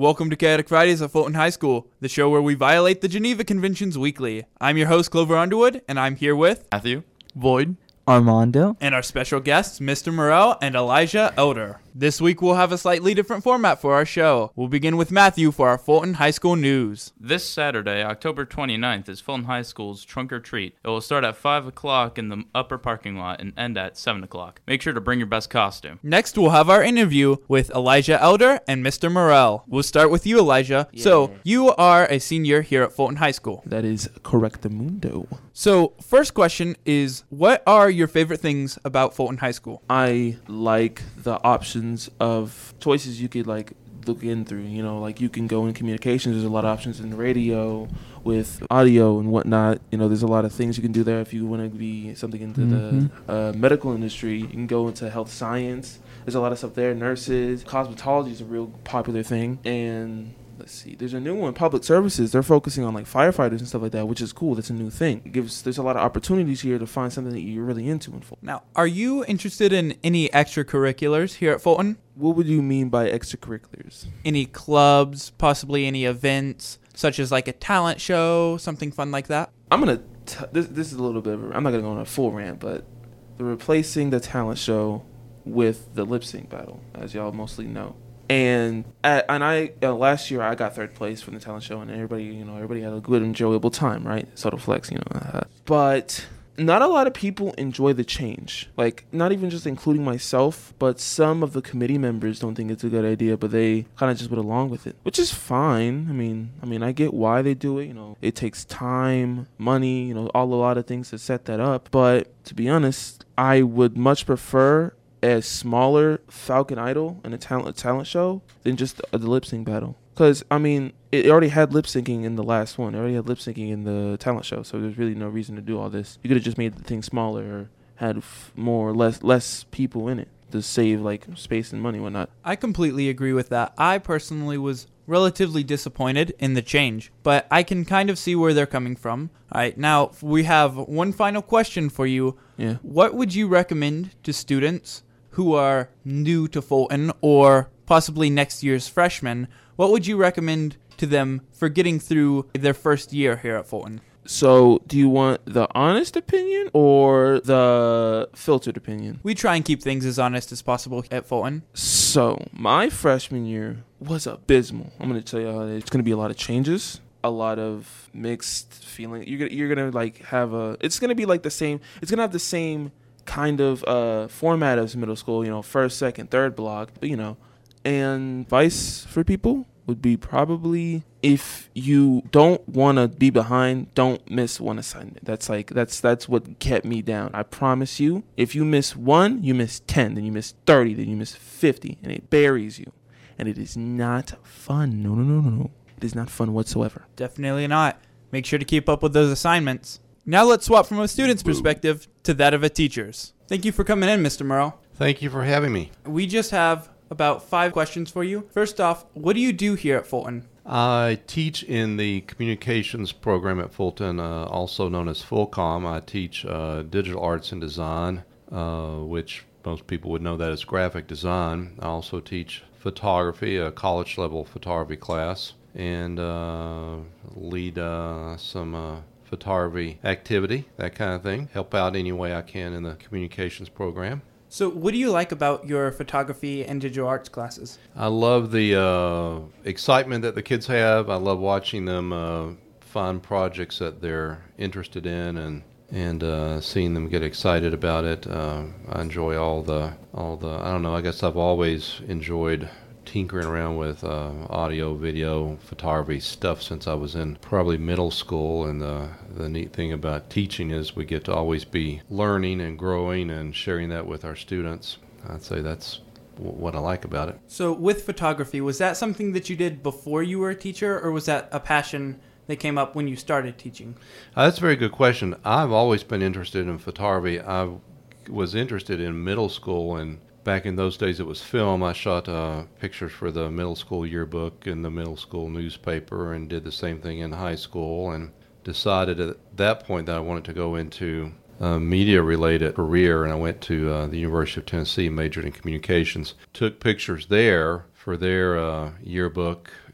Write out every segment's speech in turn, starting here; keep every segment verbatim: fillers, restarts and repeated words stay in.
Welcome to Chaotic Fridays at Fulton High School, the show where we violate the Geneva Conventions weekly. I'm your host, Clover Underwood, and I'm here with Matthew, Void, Armando, and our special guests, Mister Morrell and Elijah Elder. This week we'll have a slightly different format for our show. We'll begin with Matthew for our Fulton High School news. this Saturday, October twenty-ninth, is Fulton High School's Trunk or Treat. It will start at five o'clock in the upper parking lot and end at seven o'clock. Make sure to bring your best costume. Next, we'll have our interview with Elijah Elder and Mister Morrell. We'll start with you, Elijah. Yeah. So, you are a senior here at Fulton High School. that is correctamundo. So, first question is, what are your favorite things about Fulton High School? I like the options of choices you could like look in through. You know, like you can go in communications. There's a lot of options in radio with audio and whatnot. You know, there's a lot of things you can do there if you want to be something into Mhm. the uh, medical industry. You can go into health science. There's a lot of stuff there. Nurses, cosmetology is a real popular thing, and let's see, there's a new one, public services. They're focusing on like firefighters and stuff like that, which is cool. That's a new thing. It gives there's a lot of opportunities here to find something that you're really into in Fulton. Now, are you interested in any extracurriculars here at Fulton? What would you mean by extracurriculars? Any clubs, possibly any events, such as like a talent show, something fun like that? I'm gonna. T- this this is a little bit. Of a, I'm not gonna go on a full rant, but they're replacing the talent show with the lip sync battle, as y'all mostly know. And at, and I uh, last year I got third place from the talent show, and everybody you know everybody had a good enjoyable time, right? Subtle flex, you know. Uh, but not a lot of people enjoy the change. Like, not even just including myself, but some of the committee members don't think it's a good idea, but they kind of just went along with it, which is fine. I mean, I mean, I get why they do it. You know, it takes time, money, you know, all a lot of things to set that up. But to be honest, I would much prefer a smaller Falcon Idol and a talent a talent show than just a, the lip sync battle. Because, I mean, it already had lip syncing in the last one. It already had lip syncing in the talent show. So there's really no reason to do all this. You could have just made the thing smaller or had f- more or less less people in it to save like space and money and whatnot. I completely agree with that. I personally was relatively disappointed in the change, but I can kind of see where they're coming from. All right, now we have one final question for you. Yeah. What would you recommend to students who are new to Fulton or possibly next year's freshmen? What would you recommend to them for getting through their first year here at Fulton? So, do you want the honest opinion or the filtered opinion? We try and keep things as honest as possible at Fulton. So, my freshman year was abysmal. I'm going to tell you how it's going to be a lot of changes, a lot of mixed feeling. You're gonna, you're going to like have a, it's going to be like the same, it's going to have the same kind of uh, format as middle school, you know, first, second, third block, but, you know, and advice for people would be probably if you don't want to be behind, don't miss one assignment. That's like, that's that's what kept me down. I promise you, if you miss one, you miss ten, then you miss thirty, then you miss fifty, and it buries you. And it is not fun. No, no, no, no, no. It is not fun whatsoever. Definitely not. Make sure to keep up with those assignments. Now let's swap from a student's perspective to that of a teacher's. Thank you for coming in, Mister Morrell. Thank you for having me. We just have about five questions for you. First off, what do you do here at Fulton? I teach in the communications program at Fulton, uh, also known as Fullcom. I teach uh, digital arts and design, uh, which most people would know that as graphic design. I also teach photography, a college-level photography class, and uh, lead uh, some uh, photography activity, that kind of thing. Help out any way I can in the communications program. So what do you like about your photography and digital arts classes? I love the uh, excitement that the kids have. I love watching them uh, find projects that they're interested in and and uh, seeing them get excited about it. Uh, I enjoy all the all the. I don't know. I guess I've always enjoyed tinkering around with uh, audio, video, photography stuff since I was in probably middle school. And the, the neat thing about teaching is we get to always be learning and growing and sharing that with our students. I'd say that's w- what I like about it. So with photography, was that something that you did before you were a teacher, or was that a passion that came up when you started teaching? Uh, that's a very good question. I've always been interested in photography. I was interested in middle school, and back in those days, it was film. I shot uh, pictures for the middle school yearbook and the middle school newspaper, and did the same thing in high school, and decided at that point that I wanted to go into a media-related career, and I went to uh, the University of Tennessee, majored in communications. Took pictures there for their uh, yearbook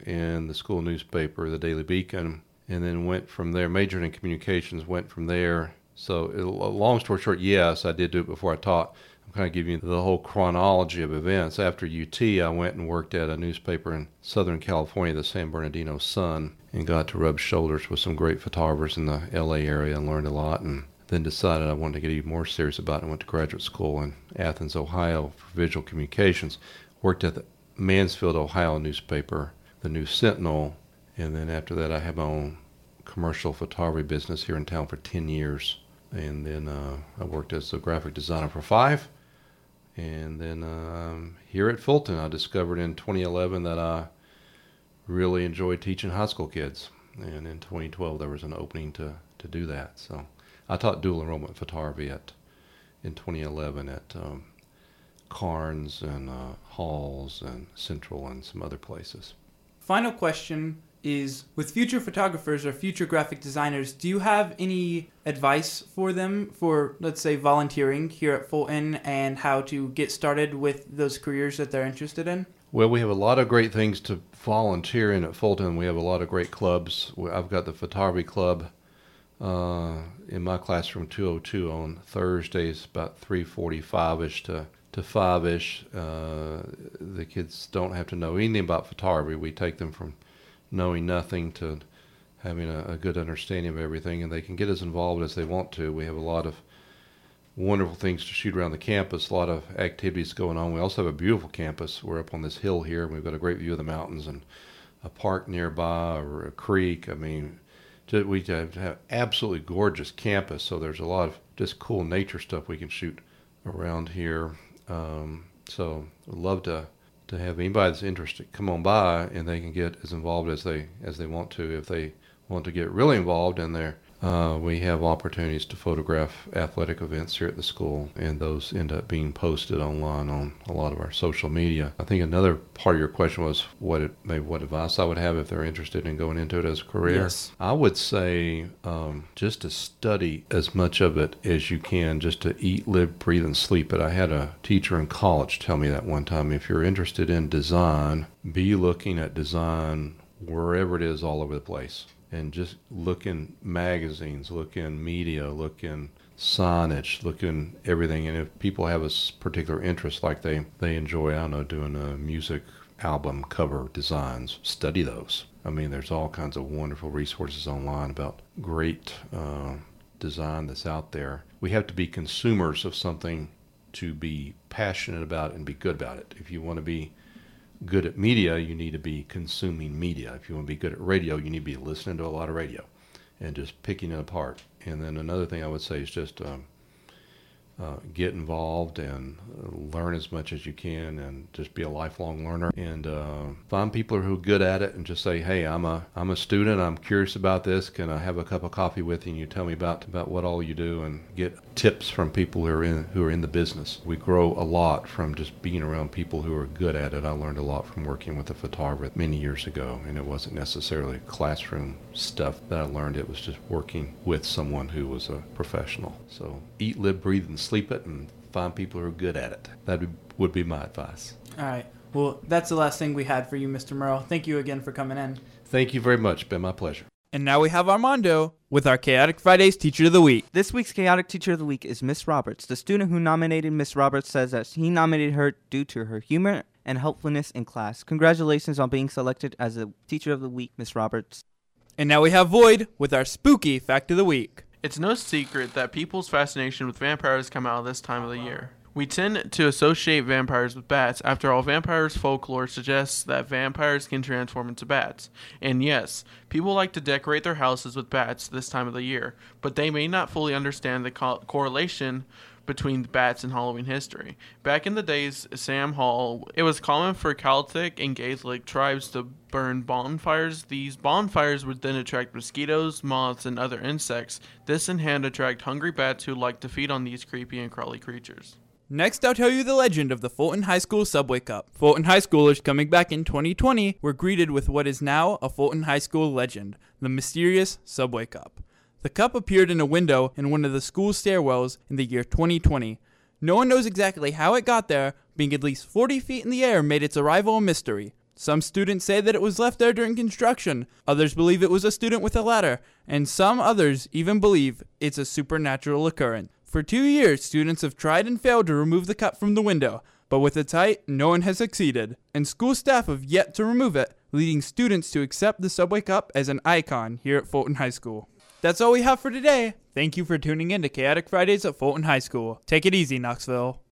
in the school newspaper, the Daily Beacon, and then went from there, majored in communications, went from there. So it, long story short, yes, I did do it before I taught. I'm kind of giving you the whole chronology of events. After U T, I went and worked at a newspaper in Southern California, the San Bernardino Sun, and got to rub shoulders with some great photographers in the L A area and learned a lot, and then decided I wanted to get even more serious about it. I went to graduate school in Athens, Ohio for visual communications. Worked at the Mansfield, Ohio newspaper, the News Sentinel, and then after that I had my own commercial photography business here in town for ten years. And then uh, I worked as a graphic designer for five. And then um, here at Fulton, I discovered in twenty eleven that I really enjoyed teaching high school kids. And in twenty twelve, there was an opening to, to do that. So I taught dual enrollment photography at in twenty eleven at um, Carnes and uh, Halls and Central and some other places. Final question is, with future photographers or future graphic designers, do you have any advice for them for, let's say, volunteering here at Fulton and how to get started with those careers that they're interested in? Well, we have a lot of great things to volunteer in at Fulton. We have a lot of great clubs. I've got the photography club uh, in my classroom two oh two on Thursdays, about three forty-five-ish to, to five-ish. Uh, the kids don't have to know anything about photography. We take them from knowing nothing to having a, a good understanding of everything, and they can get as involved as they want to. We have a lot of wonderful things to shoot around the campus, a lot of activities going on. We also have a beautiful campus. We're up on this hill here, and we've got a great view of the mountains and a park nearby or a creek. I mean, just, we have, have absolutely gorgeous campus, so there's a lot of just cool nature stuff we can shoot around here. Um, so I'd love to to have anybody that's interested come on by, and they can get as involved as they as they want to. If they want to get really involved in there, uh, we have opportunities to photograph athletic events here at the school, and those end up being posted online on a lot of our social media. I think another part of your question was what it, maybe what advice I would have if they're interested in going into it as a career. Yes. I would say um, just to study as much of it as you can, just to eat, live, breathe, and sleep it. I had a teacher in college tell me that one time. If you're interested in design, be looking at design wherever it is all over the place. And just look in magazines, look in media, look in signage, look in everything. And if people have a particular interest, like they, they enjoy, I don't know, doing a music album cover designs, study those. I mean, there's all kinds of wonderful resources online about great uh, design that's out there. We have to be consumers of something to be passionate about and be good about it. If you want to be good at media, you need to be consuming media. If you want to be good at radio, you need to be listening to a lot of radio and just picking it apart. And then another thing I would say is just um, uh, get involved and uh, learn as much as you can, and just be a lifelong learner, and uh, find people who are good at it and just say, hey, I'm a I'm a student, I'm curious about this, can I have a cup of coffee with you and you tell me about about what all you do, and get tips from people who are in who are in the business. We grow a lot from just being around people who are good at it. I learned a lot from working with a photographer many years ago, and it wasn't necessarily classroom stuff that I learned. It was just working with someone who was a professional. So eat, live, breathe, and sleep it, and find people who are good at it. That would be my advice. All right. Well, that's the last thing we had for you, Mister Merle. Thank you again for coming in. Thank you very much. It's been my pleasure. And now we have Armando with our Chaotic Fridays Teacher of the Week. This week's Chaotic Teacher of the Week is Miss Roberts. The student who nominated Miss Roberts says that he nominated her due to her humor and helpfulness in class. Congratulations on being selected as the Teacher of the Week, Miss Roberts. And now we have Void with our Spooky Fact of the Week. It's no secret that people's fascination with vampires come out this time of the year. We tend to associate vampires with bats. After all, vampires folklore suggests that vampires can transform into bats. And yes, people like to decorate their houses with bats this time of the year, but they may not fully understand the co- correlation between bats and Halloween history. Back in the days, Sam Hall, it was common for Celtic and Gaelic tribes to burn bonfires. These bonfires would then attract mosquitoes, moths, and other insects. This in hand attract hungry bats who like to feed on these creepy and crawly creatures. Next, I'll tell you the legend of the Fulton High School Subway Cup. Fulton High Schoolers coming back in twenty twenty were greeted with what is now a Fulton High School legend, the mysterious Subway Cup. The cup appeared in a window in one of the school's stairwells in the year twenty twenty. No one knows exactly how it got there, being at least forty feet in the air made its arrival a mystery. Some students say that it was left there during construction, others believe it was a student with a ladder, and some others even believe it's a supernatural occurrence. For two years, students have tried and failed to remove the cup from the window, but with its height, no one has succeeded, and school staff have yet to remove it, leading students to accept the Subway Cup as an icon here at Fulton High School. That's all we have for today. Thank you for tuning in to Chaotic Fridays at Fulton High School. Take it easy, Knoxville.